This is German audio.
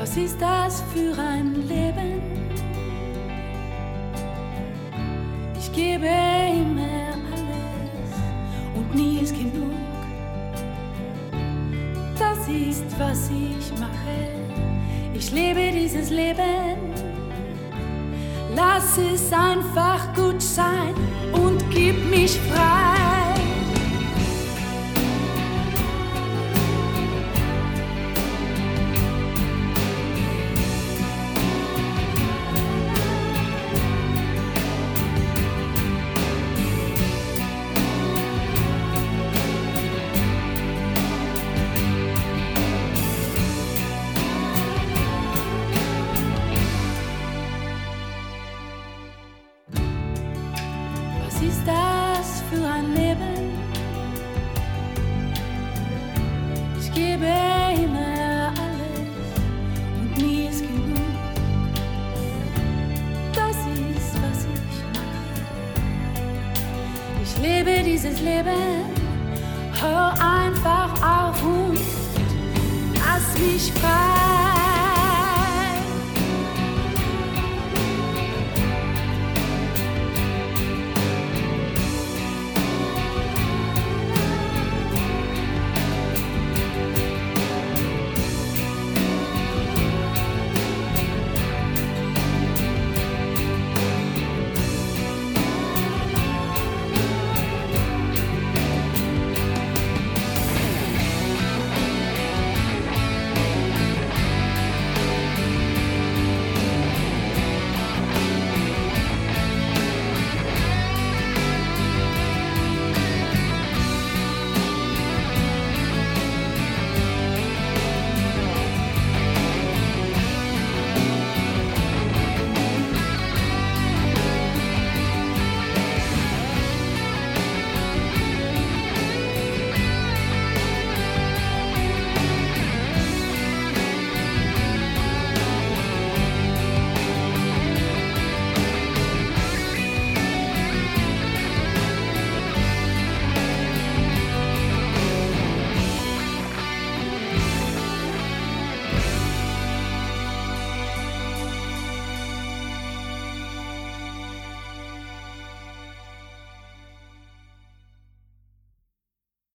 Was ist das für ein Leben? Ich gebe immer alles und nie ist genug. Das ist, was ich mache. Ich lebe dieses Leben. Lass es einfach gut sein und gib mich frei. Was ist das für ein Leben? Ich gebe immer alles und nie ist genug. Das ist, was ich mache. Ich lebe dieses Leben. Hör einfach auf und lass mich frei.